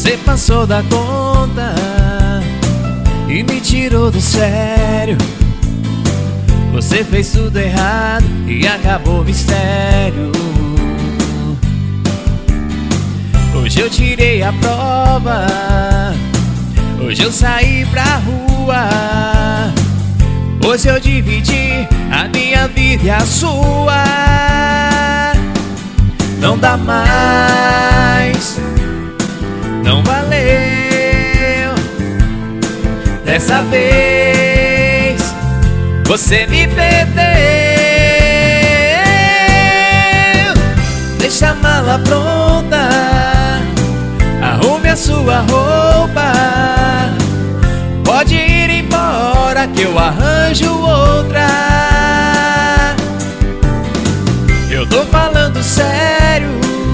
Você passou da conta e me tirou do sério. Você fez tudo errado e acabou o mistério. Hoje eu tirei a prova, hoje eu saí pra rua, hoje eu dividi a minha vida e a sua. Não dá mais, não valeu. Dessa vez você me perdeu. Deixa a mala pronta, arrume a sua roupa, pode ir embora que eu arranjo outra. Eu tô falando sério,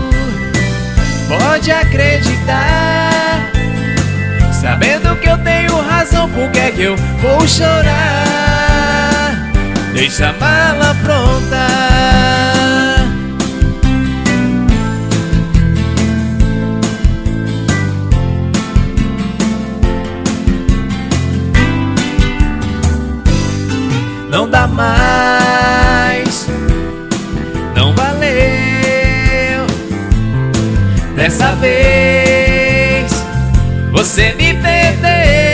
pode acreditar. Sabendo que eu tenho razão, por que é que eu vou chorar? Deixa a mala pronta. Não dá mais, não valeu. Dessa vez você me perdeu.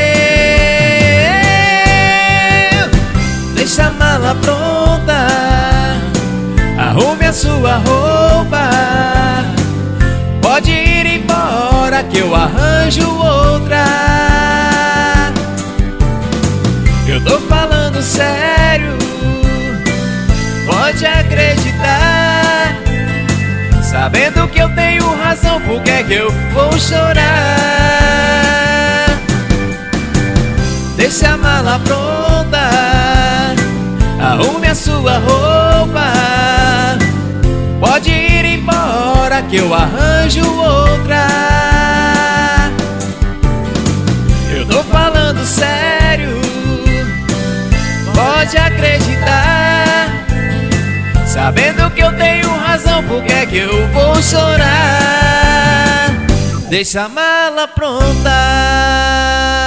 Deixa a mala pronta, arrume a sua roupa, pode ir embora que eu arranjo outra. Eu tô falando sério, pode acreditar. Sabendo que eu tenho razão, por que é que eu vou chorar? Deixa a mala pronta, arrume a sua roupa, pode ir embora que eu arranjo outra. Eu tô falando sério, pode acreditar. Sabendo que eu tenho razão, por que é que eu vou chorar? Deixa a mala pronta.